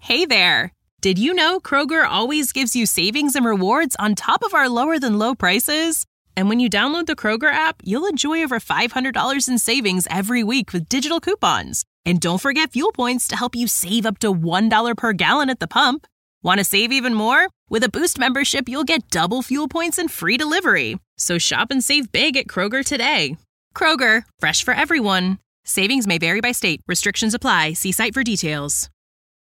Hey there! Did you know Kroger always gives you savings and rewards on top of our lower-than-low prices? And when you download the Kroger app, you'll enjoy over $500 in savings every week with digital coupons. And don't forget fuel points to help you save up to $1 per gallon at the pump. Want to save even more? With a Boost membership, you'll get double fuel points and free delivery. So shop and save big at Kroger today. Kroger, fresh for everyone. Savings may vary by state. Restrictions apply. See site for details.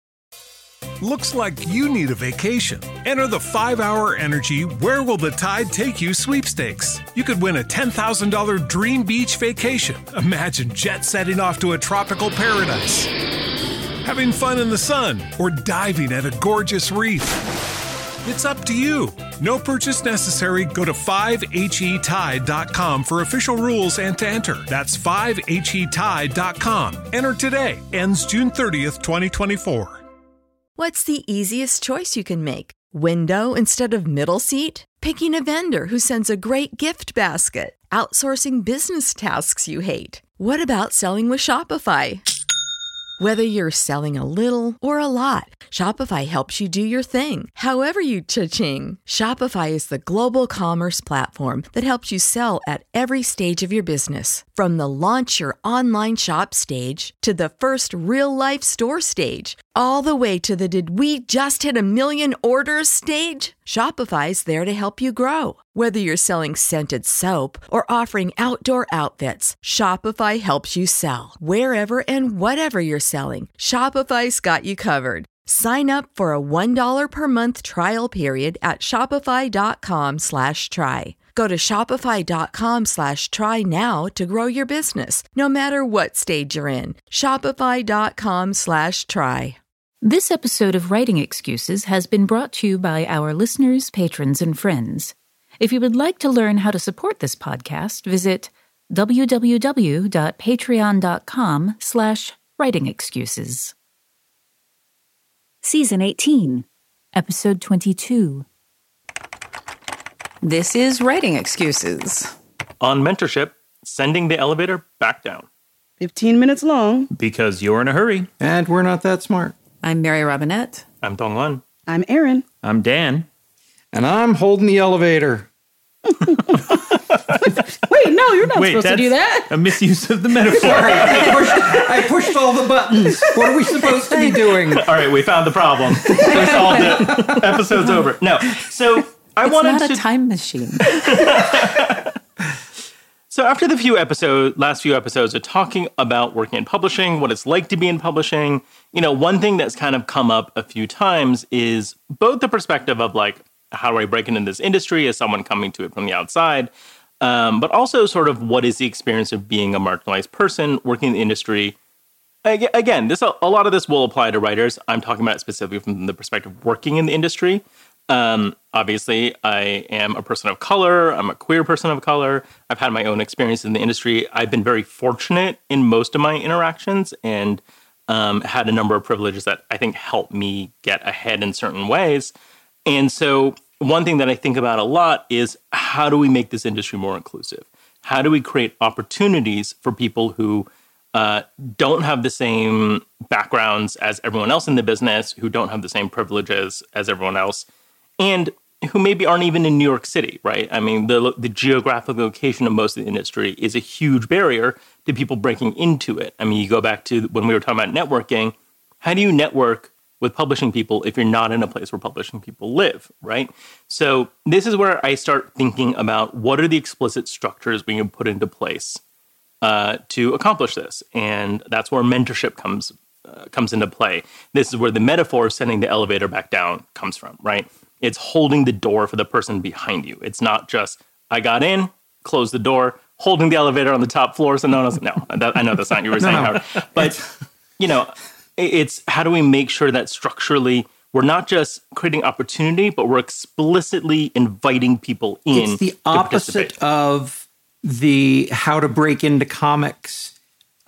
Looks like you need a vacation. Enter the 5-Hour Energy Where Will the Tide Take You sweepstakes. You could win a $10,000 dream beach vacation. Imagine jet setting off to a tropical paradise, having fun in the sun, or diving at a gorgeous reef. It's up to you. No purchase necessary. Go to 5HETide.com for official rules and to enter. That's 5HETide.com. Enter today. Ends June 30th, 2024. What's the easiest choice you can make? Window instead of middle seat? Picking a vendor who sends a great gift basket? Outsourcing business tasks you hate? What about selling with Shopify? Whether you're selling a little or a lot, Shopify helps you do your thing, however you cha-ching. Shopify is the global commerce platform that helps you sell at every stage of your business. From the launch your online shop stage to the first real-life store stage, all the way to the did we just hit 1 million orders stage. Shopify's there to help you grow. Whether you're selling scented soap or offering outdoor outfits, Shopify helps you sell. Wherever and whatever you're selling, Shopify's got you covered. Sign up for a $1 per month trial period at shopify.com/try. Go to shopify.com/try now to grow your business, no matter what stage you're in. Shopify.com/try. This episode of Writing Excuses has been brought to you by our listeners, patrons, and friends. If you would like to learn how to support this podcast, visit www.patreon.com/writingexcuses. Season 18, Episode 22. This is Writing Excuses. On mentorship, sending the elevator back down. 15 minutes long. Because you're in a hurry. And we're not that smart. I'm Mary Robinette. I'm Dong Lun. I'm Erin. I'm Dan. And I'm holding the elevator. Wait, no, you're not supposed to do that. A misuse of the metaphor. Sorry, I pushed all the buttons. What are we supposed to be doing? All right, we found the problem. We solved it. Episode's over. No, so It's not a time machine. So after the last few episodes of talking about working in publishing, what it's like to be in publishing, one thing that's kind of come up a few times is both the perspective of like, how do I break into this industry as someone coming to it from the outside, but also sort of what is the experience of being a marginalized person working in the industry. Again, a lot of this will apply to writers. I'm talking about it specifically from the perspective of working in the industry. Obviously, I am a person of color. I'm a queer person of color. I've had my own experience in the industry. I've been very fortunate in most of my interactions and had a number of privileges that I think helped me get ahead in certain ways. And so one thing that I think about a lot is how do we make this industry more inclusive? How do we create opportunities for people who don't have the same backgrounds as everyone else in the business, who don't have the same privileges as everyone else, and who maybe aren't even in New York City, right? I mean, the geographic location of most of the industry is a huge barrier to people breaking into it. I mean, you go back to when we were talking about networking. How do you network with publishing people if you're not in a place where publishing people live, right? So this is where I start thinking about what are the explicit structures we can put into place to accomplish this. And that's where mentorship comes into play. This is where the metaphor of sending the elevator back down comes from, right? It's holding the door for the person behind you. It's not just, I got in, close the door, holding the elevator on the top floor so no one else. No, I know that's not what you were saying, Howard. But, it's how do we make sure that structurally we're not just creating opportunity, but we're explicitly inviting people in. It's the opposite of the how to break into comics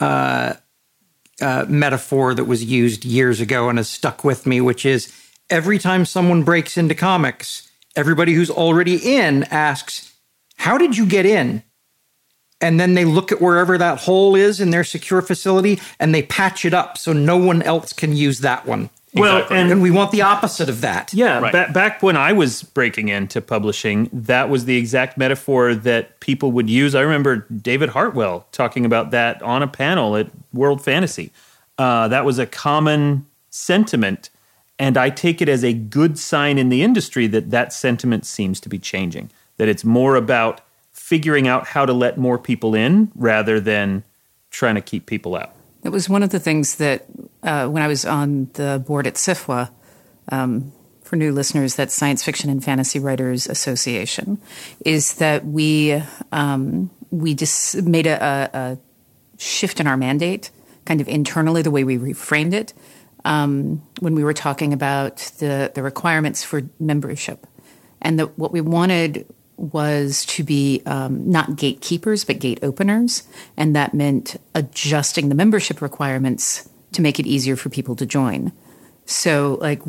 metaphor that was used years ago and has stuck with me, which is every time someone breaks into comics, everybody who's already in asks, how did you get in? And then they look at wherever that hole is in their secure facility and they patch it up so no one else can use that one. Well, and we want the opposite of that. Yeah, right. Back when I was breaking into publishing, that was the exact metaphor that people would use. I remember David Hartwell talking about that on a panel at World Fantasy. That was a common sentiment, and I take it as a good sign in the industry that sentiment seems to be changing, that it's more about figuring out how to let more people in rather than trying to keep people out. It was one of the things that when I was on the board at SFWA, for new listeners, that's Science Fiction and Fantasy Writers Association, is that we just made a shift in our mandate, kind of internally, the way we reframed it, when we were talking about the requirements for membership. And what we wanted was to be not gatekeepers, but gate openers. And that meant adjusting the membership requirements to make it easier for people to join. So like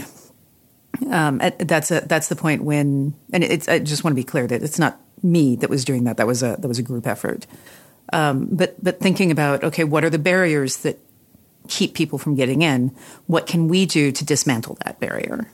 that's the point when, and I just want to be clear that it's not me that was doing that. That was a group effort. But thinking about, okay, what are the barriers that keep people from getting in? What can we do to dismantle that barrier?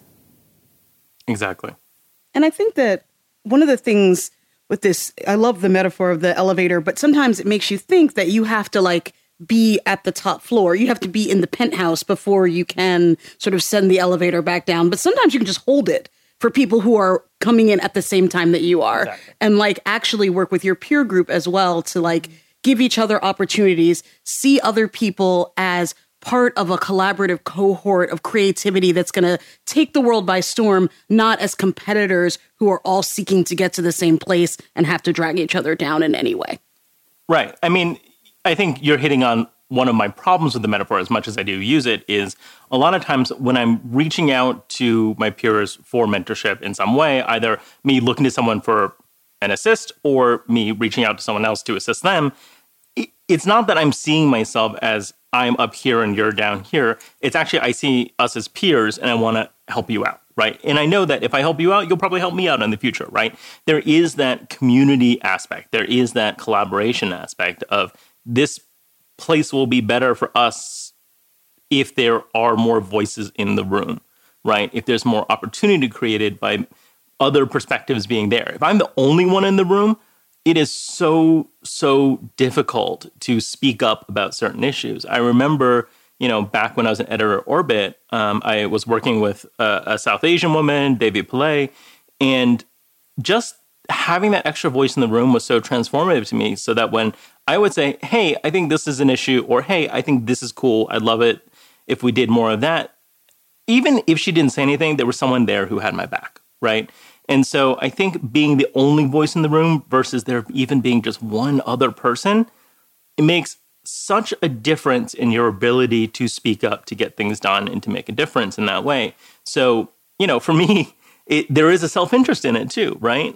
Exactly. And I think that one of the things with this, I love the metaphor of the elevator, but sometimes it makes you think that you have to like be at the top floor. You have to be in the penthouse before you can sort of send the elevator back down. But sometimes you can just hold it for people who are coming in at the same time that you are. Exactly. And like actually work with your peer group as well to like give each other opportunities, see other people as part of a collaborative cohort of creativity that's going to take the world by storm, not as competitors who are all seeking to get to the same place and have to drag each other down in any way. Right. I mean, I think you're hitting on one of my problems with the metaphor, as much as I do use it, is a lot of times when I'm reaching out to my peers for mentorship in some way, either me looking to someone for an assist or me reaching out to someone else to assist them, it's not that I'm seeing myself as I'm up here and you're down here. It's actually, I see us as peers and I want to help you out, right? And I know that if I help you out, you'll probably help me out in the future, right? There is that community aspect. There is that collaboration aspect of this place will be better for us if there are more voices in the room, right? If there's more opportunity created by other perspectives being there. If I'm the only one in the room, it is so difficult to speak up about certain issues. I remember, back when I was an editor at Orbit, I was working with a South Asian woman, Devi Pillai, and just having that extra voice in the room was so transformative to me, so that when I would say, hey, I think this is an issue, or hey, I think this is cool, I'd love it if we did more of that, even if she didn't say anything, there was someone there who had my back, right? And so I think being the only voice in the room versus there even being just one other person, it makes such a difference in your ability to speak up, to get things done, and to make a difference in that way. So, for me, there is a self-interest in it too, right?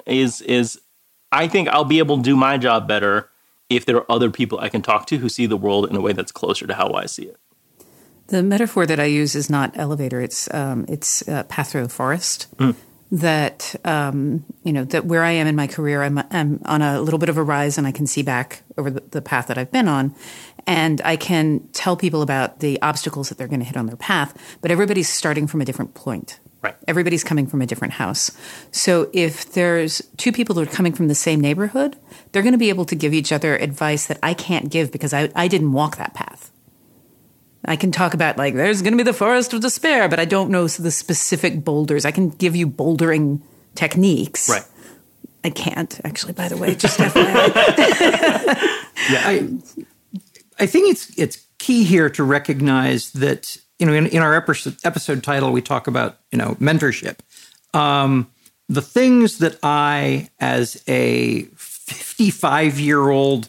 I think I'll be able to do my job better if there are other people I can talk to who see the world in a way that's closer to how I see it. The metaphor that I use is not elevator; it's path through the forest. That that where I am in my career, I'm on a little bit of a rise, and I can see back over the path that I've been on, and I can tell people about the obstacles that they're going to hit on their path. But everybody's starting from a different point. Right. Everybody's coming from a different house. So if there's two people that are coming from the same neighborhood, they're going to be able to give each other advice that I can't give because I didn't walk that path. I can talk about, like, there's going to be the forest of despair, but I don't know the specific boulders. I can give you bouldering techniques. Right. I can't, actually, by the way, just FYI. Yeah, I think it's key here to recognize that, in our episode title, we talk about, mentorship. The things that I, as a 55-year-old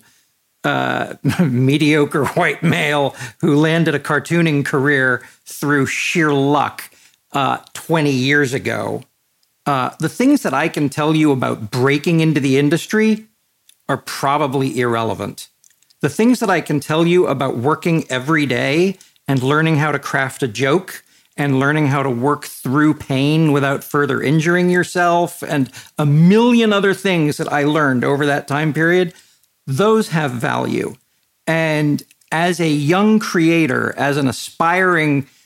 mediocre white male who landed a cartooning career through sheer luck 20 years ago, the things that I can tell you about breaking into the industry are probably irrelevant. The things that I can tell you about working every day and learning how to craft a joke and learning how to work through pain without further injuring yourself and a million other things that I learned over that time period, those have value. And as a young creator, as an aspiring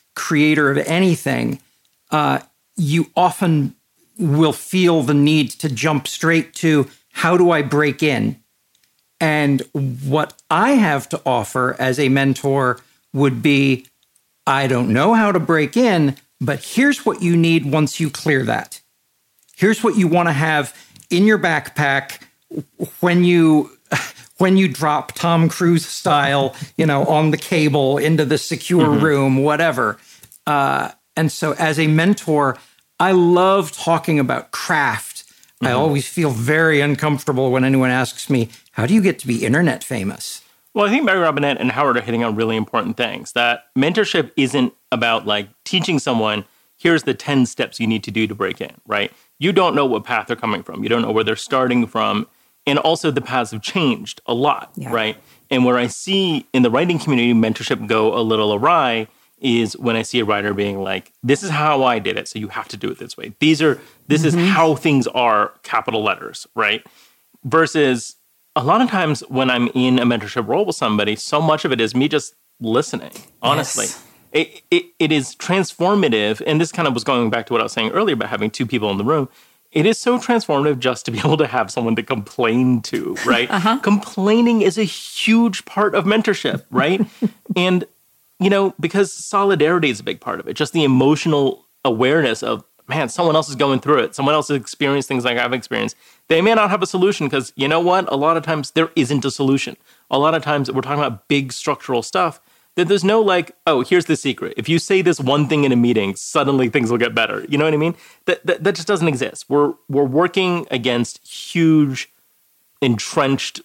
creator of anything, you often will feel the need to jump straight to, how do I break in? And what I have to offer as a mentor would be, I don't know how to break in, but here's what you need once you clear that. Here's what you want to have in your backpack when you drop Tom Cruise style, on the cable into the secure room, whatever. And so as a mentor, I love talking about craft. I always feel very uncomfortable when anyone asks me, how do you get to be internet famous? Well, I think Mary Robinette and Howard are hitting on really important things. That mentorship isn't about teaching someone, here's the 10 steps you need to do to break in, right? You don't know what path they're coming from. You don't know where they're starting from. And also the paths have changed a lot, right? And where I see in the writing community mentorship go a little awry is when I see a writer being like, this is how I did it, so you have to do it this way. This is how things are, capital letters, right? Versus a lot of times when I'm in a mentorship role with somebody, so much of it is me just listening, honestly. Yes. It is transformative, and this kind of was going back to what I was saying earlier about having two people in the room. It is so transformative just to be able to have someone to complain to, right? Complaining is a huge part of mentorship, right? And, because solidarity is a big part of it. Just the emotional awareness of, man, someone else is going through it. Someone else has experienced things like I've experienced. They may not have a solution because, you know what? A lot of times there isn't a solution. A lot of times we're talking about big structural stuff that there's no oh, here's the secret. If you say this one thing in a meeting, suddenly things will get better. You know what I mean? That just doesn't exist. We're working against huge, entrenched,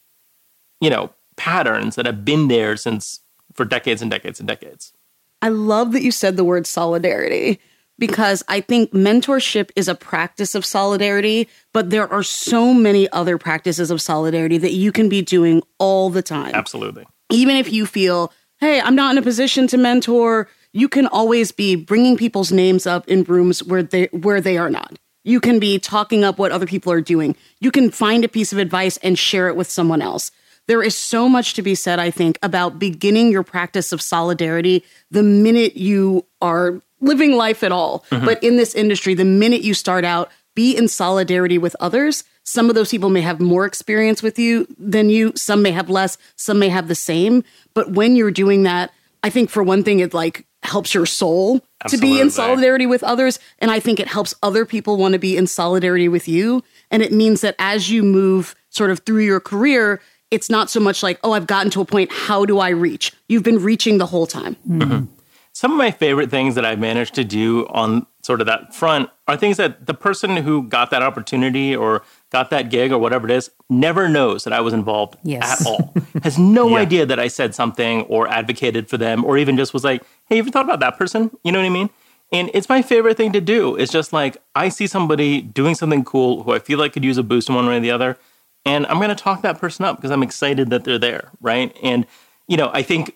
patterns that have been there for decades and decades and decades. I love that you said the word solidarity, because I think mentorship is a practice of solidarity, but there are so many other practices of solidarity that you can be doing all the time. Absolutely. Even if you feel, hey, I'm not in a position to mentor, you can always be bringing people's names up in rooms where they are not. You can be talking up what other people are doing. You can find a piece of advice and share it with someone else. There is so much to be said, I think, about beginning your practice of solidarity the minute you are living life at all. But in this industry, the minute you start out, be in solidarity with others. Some of those people may have more experience with you than you. Some may have less. Some may have the same. But when you're doing that, I think for one thing, it helps your soul to be in solidarity with others. And I think it helps other people want to be in solidarity with you. And it means that as you move sort of through your career, it's not so much oh, I've gotten to a point, how do I reach? You've been reaching the whole time. Some of my favorite things that I've managed to do on sort of that front are things that the person who got that opportunity or got that gig or whatever it is never knows that I was involved at all. Has no idea that I said something or advocated for them or even just was like, hey, have you thought about that person? You know what I mean? And it's my favorite thing to do. It's just I see somebody doing something cool who I feel like could use a boost in one way or the other. And I'm going to talk that person up because I'm excited that they're there, right? And, I think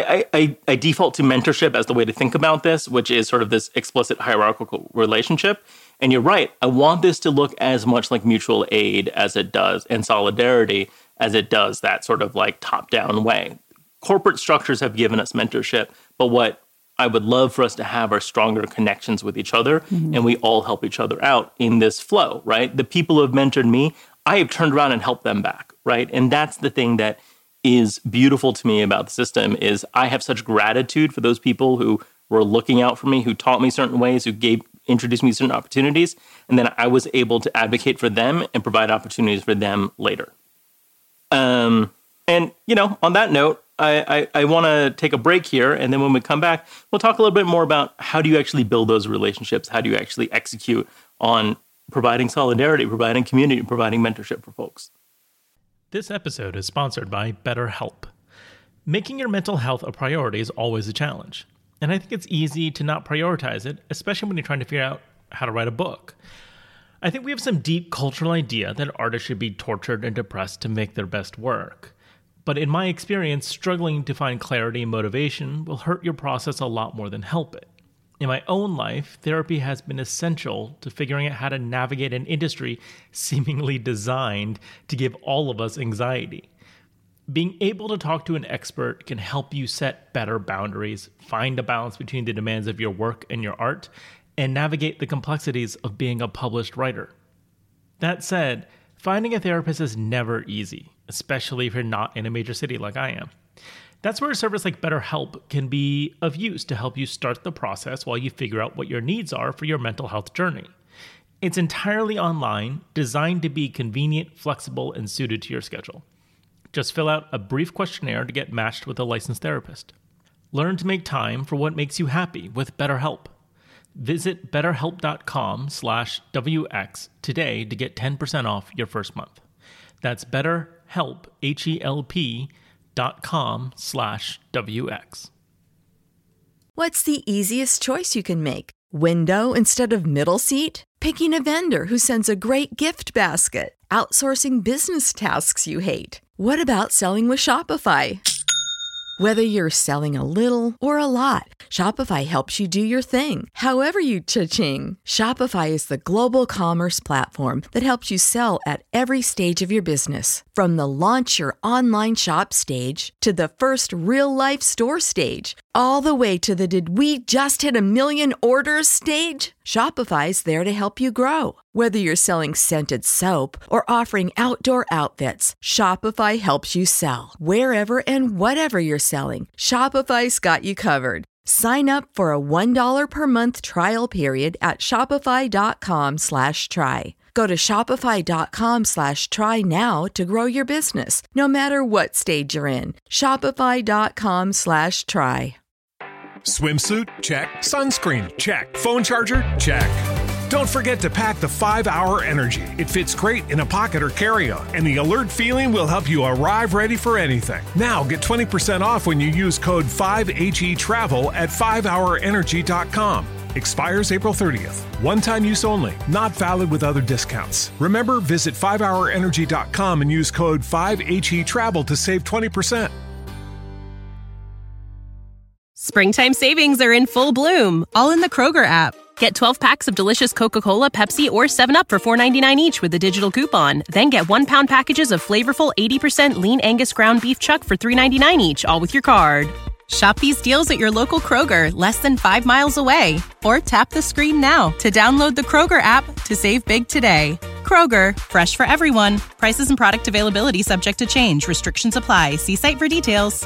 I default to mentorship as the way to think about this, which is sort of this explicit hierarchical relationship. And you're right. I want this to look as much like mutual aid as it does and solidarity as it does that sort of top-down way. Corporate structures have given us mentorship, but what I would love for us to have are stronger connections with each other, and we all help each other out in this flow, right? The people who have mentored me, I have turned around and helped them back, right? And that's the thing that is beautiful to me about the system is I have such gratitude for those people who were looking out for me, who taught me certain ways, who introduced me to certain opportunities, and then I was able to advocate for them and provide opportunities for them later. And, on that note, I want to take a break here, and then when we come back, we'll talk a little bit more about how do you actually build those relationships? How do you actually execute on providing solidarity, providing community, providing mentorship for folks? This episode is sponsored by BetterHelp. Making your mental health a priority is always a challenge, and I think it's easy to not prioritize it, especially when you're trying to figure out how to write a book. I think we have some deep cultural idea that artists should be tortured and depressed to make their best work. But in my experience, struggling to find clarity and motivation will hurt your process a lot more than help it. In my own life, therapy has been essential to figuring out how to navigate an industry seemingly designed to give all of us anxiety. Being able to talk to an expert can help you set better boundaries, find a balance between the demands of your work and your art, and navigate the complexities of being a published writer. That said, finding a therapist is never easy, especially if you're not in a major city like I am. That's where a service like BetterHelp can be of use to help you start the process while you figure out what your needs are for your mental health journey. It's entirely online, designed to be convenient, flexible, and suited to your schedule. Just fill out a brief questionnaire to get matched with a licensed therapist. Learn to make time for what makes you happy with BetterHelp. Visit betterhelp.com/WX today to get 10% off your first month. That's BetterHelp, HELP.com/WX. What's the easiest choice you can make? Window instead of middle seat? Picking a vendor who sends a great gift basket? Outsourcing business tasks you hate? What about selling with Shopify? Whether you're selling a little or a lot, Shopify helps you do your thing, however you cha-ching. Shopify is the global commerce platform that helps you sell at every stage of your business. From the launch your online shop stage to the first real-life store stage, all the way to the did we just hit 1 million orders stage. Shopify's there to help you grow. Whether you're selling scented soap or offering outdoor outfits, Shopify helps you sell. Wherever and whatever you're selling, Shopify's got you covered. Sign up for a $1 per month trial period at shopify.com/try. Go to shopify.com/try now to grow your business, no matter what stage you're in. Shopify.com/try. Swimsuit? Check. Sunscreen? Check. Phone charger? Check. Don't forget to pack the 5-Hour Energy. It fits great in a pocket or carry-on, and the alert feeling will help you arrive ready for anything. Now get 20% off when you use code 5HETRAVEL at 5hourenergy.com. Expires April 30th. One-time use only. Not valid with other discounts. Remember, visit 5hourenergy.com and use code 5HETRAVEL to save 20%. Springtime savings are in full bloom, all in the Kroger app. Get 12 packs of delicious Coca-Cola, Pepsi, or 7-Up for $4.99 each with a digital coupon. Then get 1-pound packages of flavorful 80% lean Angus ground beef chuck for $3.99 each, all with your card. Shop these deals at your local Kroger, less than 5 miles away. Or tap the screen now to download the Kroger app to save big today. Kroger, fresh for everyone. Prices and product availability subject to change. Restrictions apply. See site for details.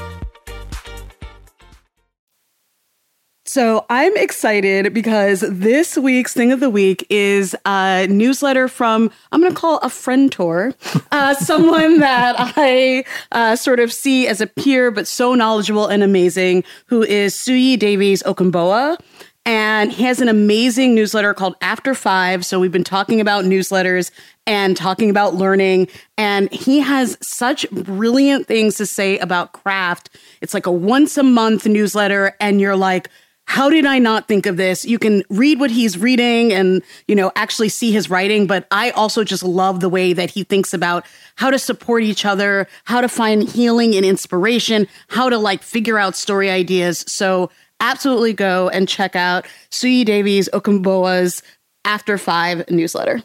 So I'm excited because this week's Thing of the Week is a newsletter from, I'm going to call a friend-tor, someone that I sort of see as a peer, but so knowledgeable and amazing, who is Suyi Davies Okunbowa. And he has an amazing newsletter called After 5. So we've been talking about newsletters and talking about learning. And he has such brilliant things to say about craft. It's like a once-a-month newsletter, and you're like, how did I not think of this? You can read what he's reading and, actually see his writing. But I also just love the way that he thinks about how to support each other, how to find healing and inspiration, how to figure out story ideas. So absolutely go and check out Suyi Davies Okunbowa's After 5 newsletter.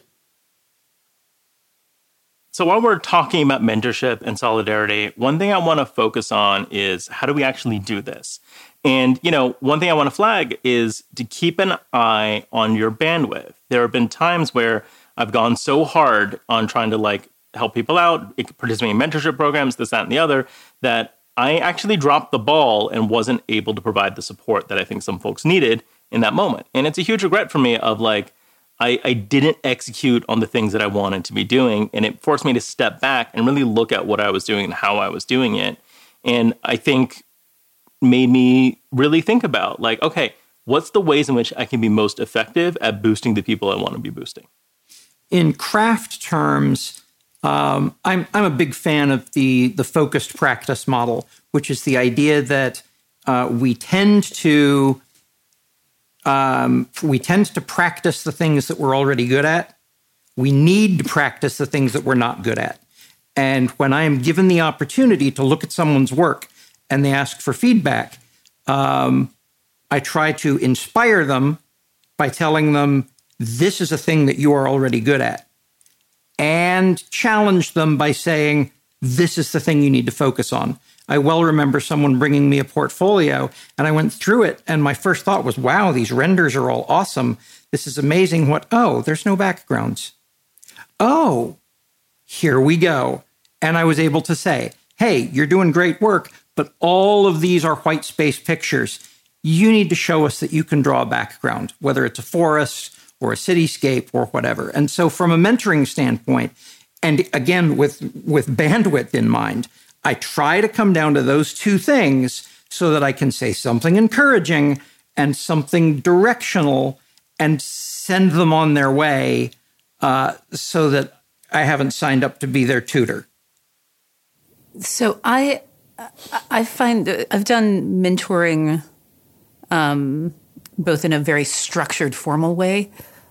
So while we're talking about mentorship and solidarity, one thing I want to focus on is how do we actually do this? And, one thing I want to flag is to keep an eye on your bandwidth. There have been times where I've gone so hard on trying to help people out, participating in mentorship programs, this, that, and the other, that I actually dropped the ball and wasn't able to provide the support that I think some folks needed in that moment. And it's a huge regret for me of I didn't execute on the things that I wanted to be doing. And it forced me to step back and really look at what I was doing and how I was doing it. And I think made me really think about okay, what's the ways in which I can be most effective at boosting the people I want to be boosting? In craft terms, I'm a big fan of the focused practice model, which is the idea that we tend to practice the things that we're already good at. We need to practice the things that we're not good at. And when I am given the opportunity to look at someone's work and they ask for feedback, I try to inspire them by telling them, this is a thing that you are already good at. And challenge them by saying, this is the thing you need to focus on. I well remember someone bringing me a portfolio, and I went through it, and my first thought was, wow, these renders are all awesome. This is amazing. There's no backgrounds. Oh, here we go. And I was able to say, hey, you're doing great work, but all of these are white space pictures. You need to show us that you can draw a background, whether it's a forest or a cityscape or whatever. And so from a mentoring standpoint, and again, with bandwidth in mind, I try to come down to those two things so that I can say something encouraging and something directional and send them on their way so that I haven't signed up to be their tutor. So I find I've done mentoring both in a very structured, formal way.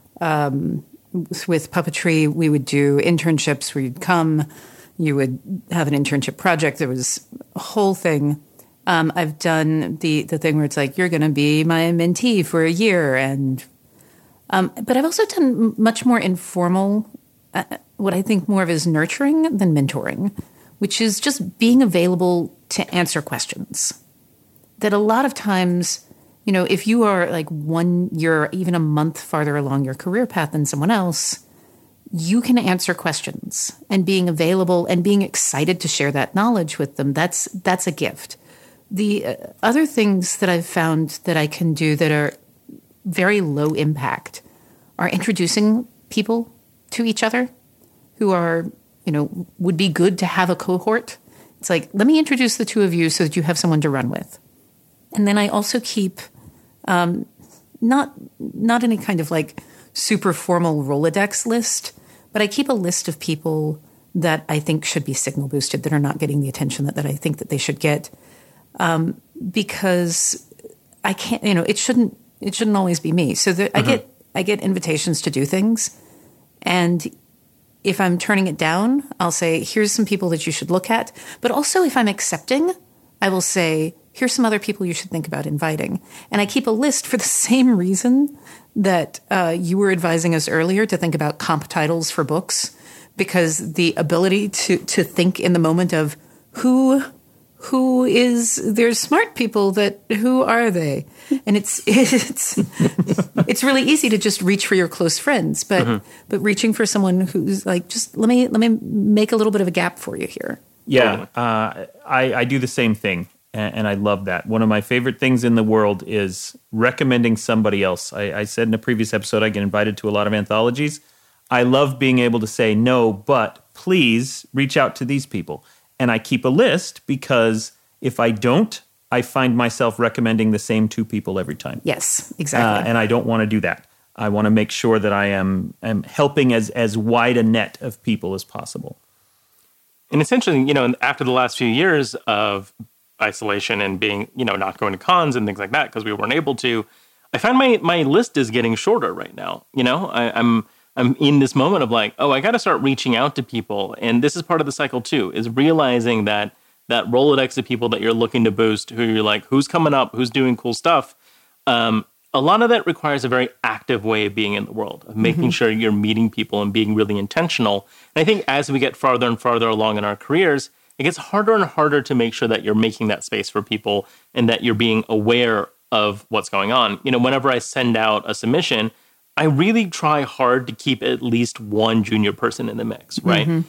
With puppetry, we would do internships where you'd come, you would have an internship project. There was a whole thing. I've done the thing where it's like, you're going to be my mentee for a year. But I've also done much more informal, what I think more of is nurturing than mentoring, which is just being available to answer questions. That a lot of times, if you are like 1 year, even a month farther along your career path than someone else, you can answer questions, and being available and being excited to share that knowledge with them, that's a gift. The other things that I've found that I can do that are very low impact are introducing people to each other who are, would be good to have a cohort. It's like, let me introduce the two of you so that you have someone to run with. And then I also keep not any kind of like super formal Rolodex list, but I keep a list of people that I think should be signal boosted, that are not getting the attention that I think that they should get, because I can't. It shouldn't always be me. So I get invitations to do things, and if I'm turning it down, I'll say, here's some people that you should look at. But also, if I'm accepting, I will say, here's some other people you should think about inviting. And I keep a list for the same reason that you were advising us earlier to think about comp titles for books, because the ability to think in the moment of who there's smart people who are they? And it's really easy to just reach for your close friends, but reaching for someone who's like, just let me make a little bit of a gap for you here. Yeah, I do the same thing. And I love that. One of my favorite things in the world is recommending somebody else. I said in a previous episode, I get invited to a lot of anthologies. I love being able to say, no, but please reach out to these people. And I keep a list, because if I don't, I find myself recommending the same two people every time. Yes, exactly. And I don't want to do that. I want to make sure that I am helping as wide a net of people as possible. And essentially, after the last few years of isolation and being, not going to cons and things like that because we weren't able to, I find my list is getting shorter right now. I'm in this moment of like, I got to start reaching out to people. And this is part of the cycle too, is realizing that Rolodex of people that you're looking to boost, who you're like, who's coming up, who's doing cool stuff. A lot of that requires a very active way of being in the world, of making sure you're meeting people and being really intentional. And I think as we get farther and farther along in our careers, it gets harder and harder to make sure that you're making that space for people and that you're being aware of what's going on. Whenever I send out a submission, I really try hard to keep at least one junior person in the mix, right?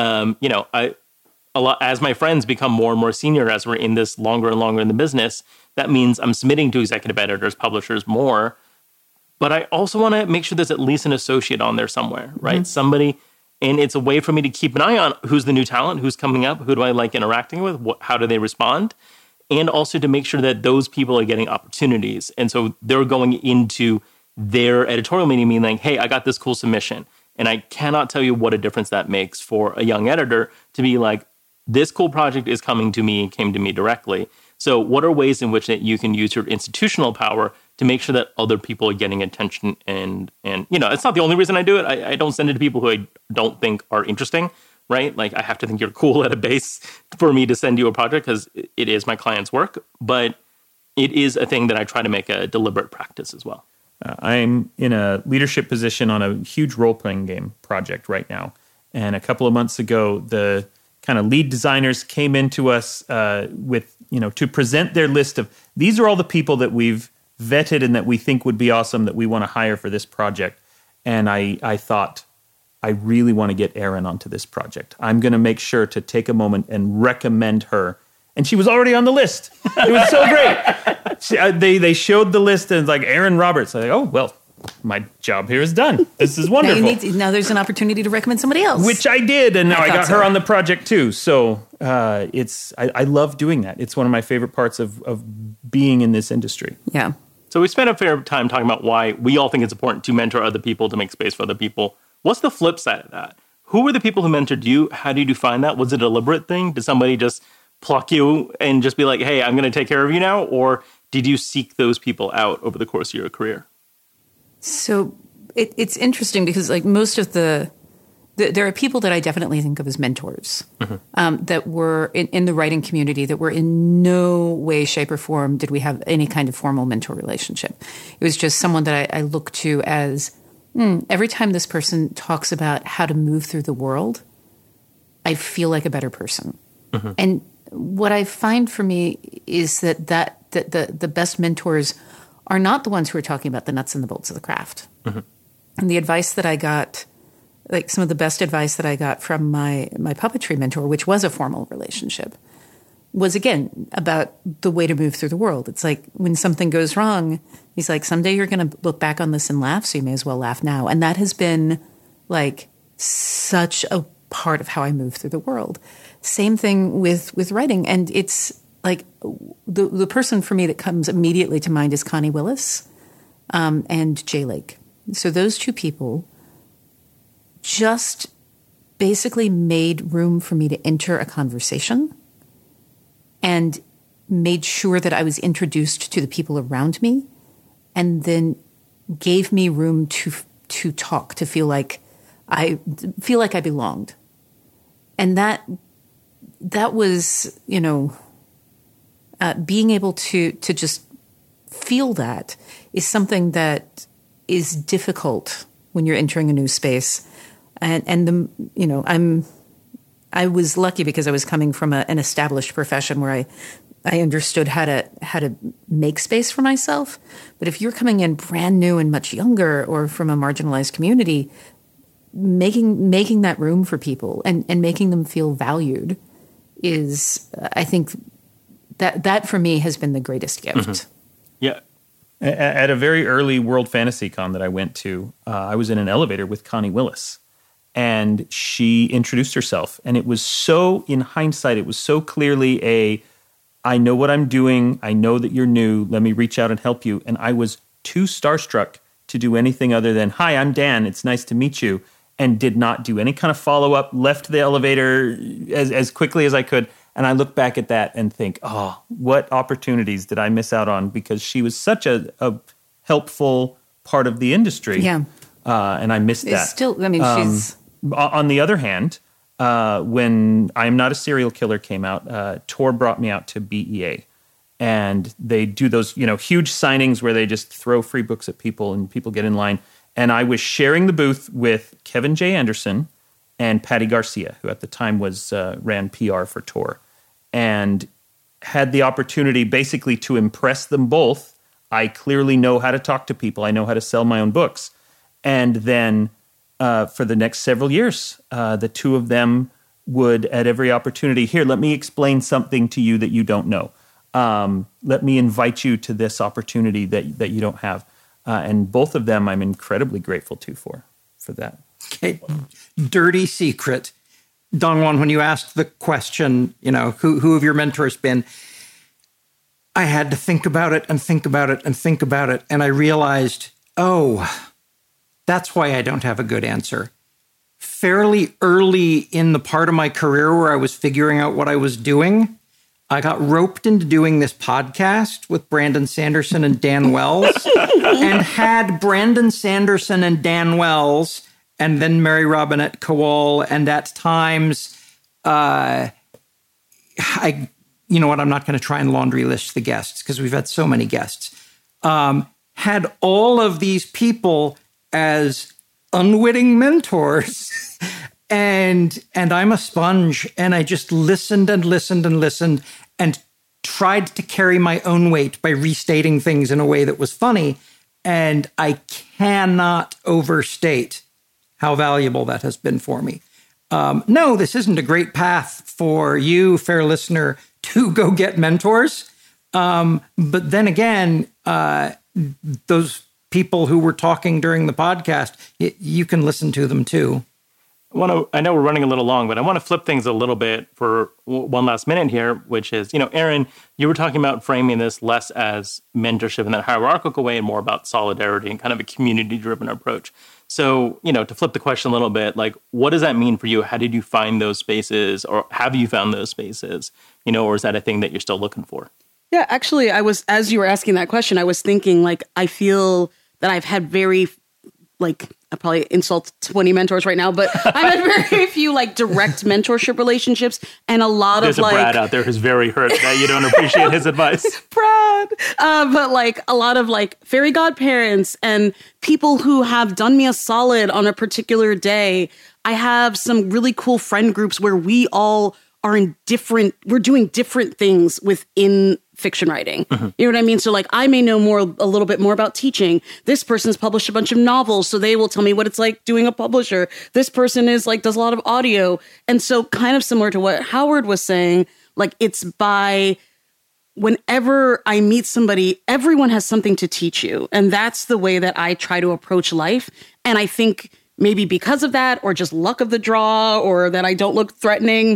A lot, as my friends become more and more senior, as we're in this longer and longer in the business, that means I'm submitting to executive editors, publishers more. But I also want to make sure there's at least an associate on there somewhere, right? Somebody. And it's a way for me to keep an eye on who's the new talent, who's coming up, who do I like interacting with, how do they respond, and also to make sure that those people are getting opportunities. And so they're going into their editorial meeting being like, hey, I got this cool submission. And I cannot tell you what a difference that makes for a young editor to be like, this cool project is coming to me and came to me directly. So what are ways in which that you can use your institutional power to make sure that other people are getting attention? And it's not the only reason I do it. I don't send it to people who I don't think are interesting, right? Like, I have to think you're cool at a base for me to send you a project because it is my client's work. But it is a thing that I try to make a deliberate practice as well. I'm in a leadership position on a huge role-playing game project right now. And a couple of months ago, the kind of lead designers came into us with, to present their list of, these are all the people that we've vetted and that we think would be awesome that we want to hire for this project. And I thought, I really want to get Erin onto this project. I'm going to make sure to take a moment and recommend her. And she was already on the list. It was so great. They showed the list and it's like Erin Roberts. I'm like, oh, well, my job here is done. This is wonderful. Now there's an opportunity to recommend somebody else. Which I did, and now I got her on the project too. So I love doing that. It's one of my favorite parts of being in this industry. Yeah. So we spent a fair time talking about why we all think it's important to mentor other people, to make space for other people. What's the flip side of that? Who were the people who mentored you? How did you find that? Was it a deliberate thing? Did somebody just pluck you and just be like, hey, I'm going to take care of you now? Or did you seek those people out over the course of your career? So it's interesting because like most of there are people that I definitely think of as mentors that were in the writing community that were in no way, shape, or form did we have any kind of formal mentor relationship. It was just someone that I look to as every time this person talks about how to move through the world, I feel like a better person. And what I find for me is that the best mentors are not the ones who are talking about the nuts and the bolts of the craft. And the advice that I got, like some of the best advice that I got from my puppetry mentor, which was a formal relationship, was again about the way to move through the world. It's like when something goes wrong, he's like, someday you're going to look back on this and laugh, so you may as well laugh now. And that has been like such a part of how I move through the world. Same thing with writing. And it's like the person for me that comes immediately to mind is Connie Willis and Jay Lake. So those two people just basically made room for me to enter a conversation and made sure that I was introduced to the people around me and then gave me room to talk, to feel like I belonged. And that was, being able to just feel that is something that is difficult when you're entering a new space. And I was lucky because I was coming from an established profession where I understood how to make space for myself. But if you're coming in brand new and much younger or from a marginalized community, making that room for people and making them feel valued is, I think, that for me has been the greatest gift. Yeah. At a very early World Fantasy Con that I went to, I was in an elevator with Connie Willis, and she introduced herself. And it was so, in hindsight, it was so clearly I know what I'm doing. I know that you're new. Let me reach out and help you. And I was too starstruck to do anything other than, hi, I'm Dan. It's nice to meet you. And did not do any kind of follow-up, left the elevator as quickly as I could. And I look back at that and think, oh, what opportunities did I miss out on? Because she was such a helpful part of the industry. Yeah. And I missed that. Still, I mean, she's... On the other hand, when I Am Not a Serial Killer came out, Tor brought me out to BEA. And they do those, huge signings where they just throw free books at people and people get in line. And I was sharing the booth with Kevin J. Anderson and Patty Garcia, who at the time ran PR for Tor, and had the opportunity basically to impress them both. I clearly know how to talk to people. I know how to sell my own books. And then for the next several years, the two of them would, at every opportunity, here, let me explain something to you that you don't know. Let me invite you to this opportunity that you don't have. And both of them I'm incredibly grateful to for that. Okay. Dirty secret. Dongwon, when you asked the question, who have your mentors been? I had to think about it and think about it and think about it. And I realized, that's why I don't have a good answer. Fairly early in the part of my career where I was figuring out what I was doing, I got roped into doing this podcast with Brandon Sanderson and Dan Wells and had Brandon Sanderson and Dan Wells and then Mary Robinette Kowal, and at times, I'm not going to try and laundry list the guests because we've had so many guests. Had all of these people as unwitting mentors And I'm a sponge, and I just listened and listened and listened and tried to carry my own weight by restating things in a way that was funny. And I cannot overstate how valuable that has been for me. No, this isn't a great path for you, fair listener, to go get mentors. But then again, those people who were talking during the podcast, you can listen to them too. I know we're running a little long, but I want to flip things a little bit for one last minute here, which is, Aaron, you were talking about framing this less as mentorship in that hierarchical way and more about solidarity and kind of a community-driven approach. So, to flip the question a little bit, like, what does that mean for you? How did you find those spaces, or have you found those spaces, or is that a thing that you're still looking for? Yeah, actually, as you were asking that question, I was thinking, like, I feel that I've had I probably insult 20 mentors right now, but I've had very few direct mentorship relationships, and a lot There's of a Brad out there who's very hurt that you don't appreciate his advice. Brad, but a lot of fairy godparents and people who have done me a solid on a particular day. I have some really cool friend groups where we all are we're doing different things within fiction writing. Mm-hmm. You know what I mean? So I may know a little bit more about teaching. This person's published a bunch of novels, so they will tell me what it's like doing a publisher. This person is does a lot of audio. And so kind of similar to what Howard was saying, it's by whenever I meet somebody, everyone has something to teach you. And that's the way that I try to approach life. And I think maybe because of that, or just luck of the draw, or that I don't look threatening,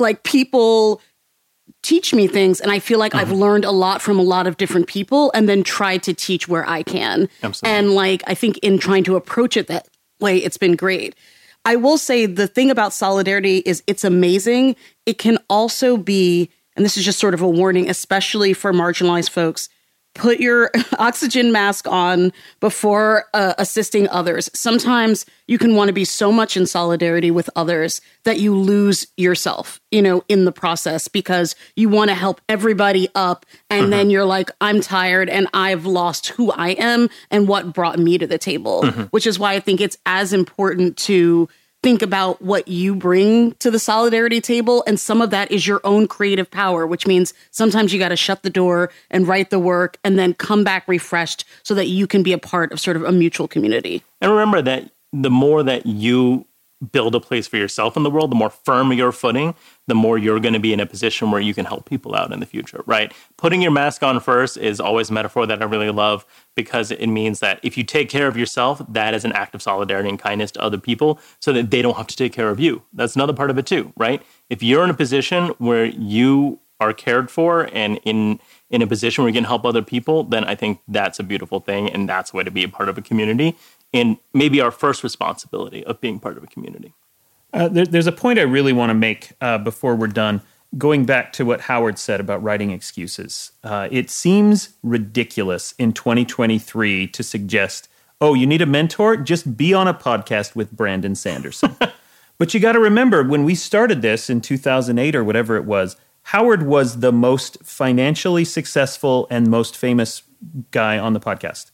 people teach me things. And I feel like I've learned a lot from a lot of different people, and then tried to teach where I can. Absolutely. And I think in trying to approach it that way, it's been great. I will say the thing about solidarity is it's amazing. It can also be, and this is just sort of a warning, especially for marginalized folks, put your oxygen mask on before assisting others. Sometimes you can want to be so much in solidarity with others that you lose yourself, in the process, because you want to help everybody up. And then you're like, I'm tired and I've lost who I am and what brought me to the table, which is why I think it's as important to think about what you bring to the solidarity table. And some of that is your own creative power, which means sometimes you got to shut the door and write the work and then come back refreshed so that you can be a part of sort of a mutual community. And remember that the more that you build a place for yourself in the world, the more firm your footing, the more you're going to be in a position where you can help people out in the future, right? Putting your mask on first is always a metaphor that I really love, because it means that if you take care of yourself, that is an act of solidarity and kindness to other people so that they don't have to take care of you. That's another part of it too, right? If you're in a position where you are cared for and in a position where you can help other people, then I think that's a beautiful thing, and that's a way to be a part of a community. And maybe our first responsibility of being part of a community. There's a point I really want to make before we're done, going back to what Howard said about writing excuses. It seems ridiculous in 2023 to suggest, oh, you need a mentor? Just be on a podcast with Brandon Sanderson. But you got to remember, when we started this in 2008 or whatever it was, Howard was the most financially successful and most famous guy on the podcast.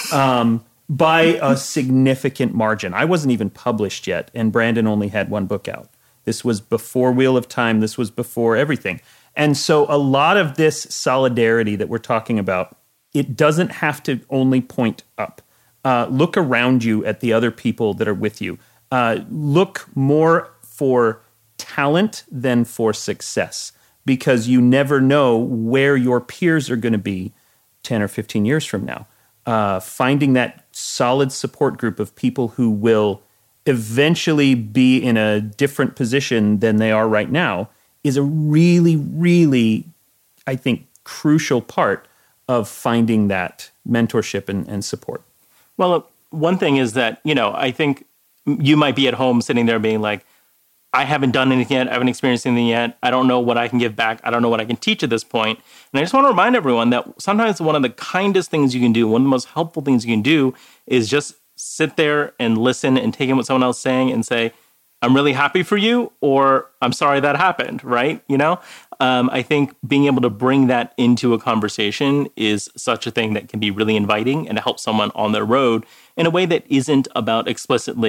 By a significant margin. I wasn't even published yet, and Brandon only had one book out. This was before Wheel of Time. This was before everything. And so a lot of this solidarity that we're talking about, it doesn't have to only point up. Look around you at the other people that are with you. Look more for talent than for success, because you never know where your peers are going to be 10 or 15 years from now. Finding that solid support group of people who will eventually be in a different position than they are right now is a really, really, I think, crucial part of finding that mentorship and support. Well, one thing is that, I think you might be at home sitting there being like, I haven't done anything yet. I haven't experienced anything yet. I don't know what I can give back. I don't know what I can teach at this point. And I just want to remind everyone that sometimes one of the kindest things you can do, one of the most helpful things you can do, is just sit there and listen and take in what someone else is saying and say, I'm really happy for you, or I'm sorry that happened, right? I think being able to bring that into a conversation is such a thing that can be really inviting and to help someone on their road in a way that isn't about explicitly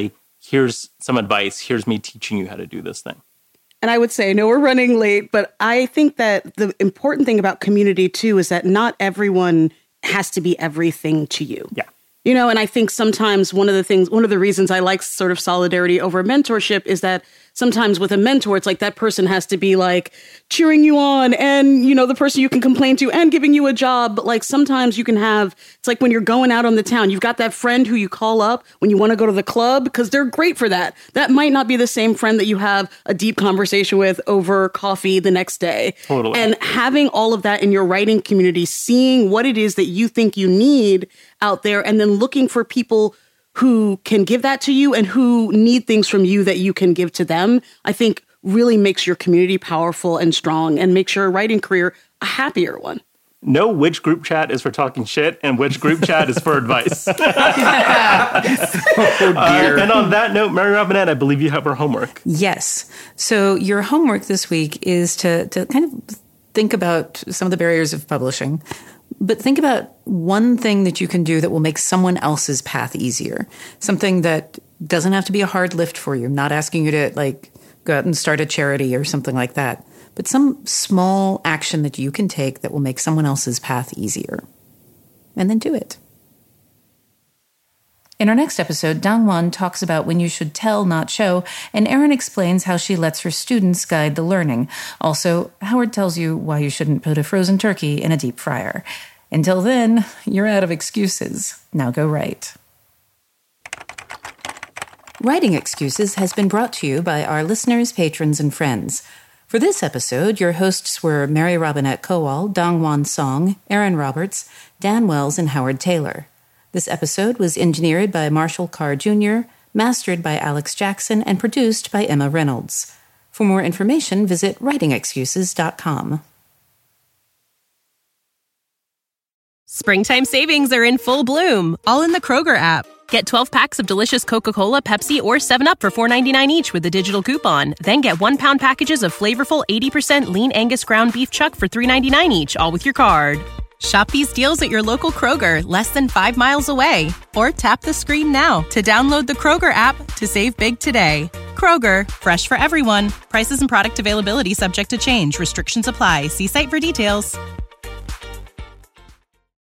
here's some advice. Here's me teaching you how to do this thing. And I would say, I know we're running late, but I think that the important thing about community, too, is that not everyone has to be everything to you. Yeah. You know, and I think sometimes one of the reasons I like sort of solidarity over mentorship is that sometimes with a mentor, it's like that person has to be like cheering you on and, you know, the person you can complain to and giving you a job. But like sometimes you can have, it's like when you're going out on the town, you've got that friend who you call up when you want to go to the club because they're great for that. That might not be the same friend that you have a deep conversation with over coffee the next day. Totally. And having all of that in your writing community, seeing what it is that you think you need out there, and then looking for people who can give that to you and who need things from you that you can give to them, I think really makes your community powerful and strong and makes your writing career a happier one. Know which group chat is for talking shit and which group chat is for advice. Oh, dear. And on that note, Mary Robinette, I believe you have our homework. Yes. So your homework this week is to kind of think about some of the barriers of publishing. But think about one thing that you can do that will make someone else's path easier. Something that doesn't have to be a hard lift for you. I'm not asking you to like go out and start a charity or something like that. But some small action that you can take that will make someone else's path easier. And then do it. In our next episode, Dangwon talks about when you should tell, not show, and Erin explains how she lets her students guide the learning. Also, Howard tells you why you shouldn't put a frozen turkey in a deep fryer. Until then, you're out of excuses. Now go write. Writing Excuses has been brought to you by our listeners, patrons, and friends. For this episode, your hosts were Mary Robinette Kowal, Dangwon Song, Erin Roberts, Dan Wells, and Howard Taylor. This episode was engineered by Marshall Carr Jr., mastered by Alex Jackson, and produced by Emma Reynolds. For more information, visit writingexcuses.com. Springtime savings are in full bloom, all in the Kroger app. Get 12 packs of delicious Coca-Cola, Pepsi, or 7-Up for $4.99 each with a digital coupon. Then get 1-pound packages of flavorful 80% lean Angus ground beef chuck for $3.99 each, all with your card. Shop these deals at your local Kroger, less than 5 miles away. Or tap the screen now to download the Kroger app to save big today. Kroger, fresh for everyone. Prices and product availability subject to change. Restrictions apply. See site for details.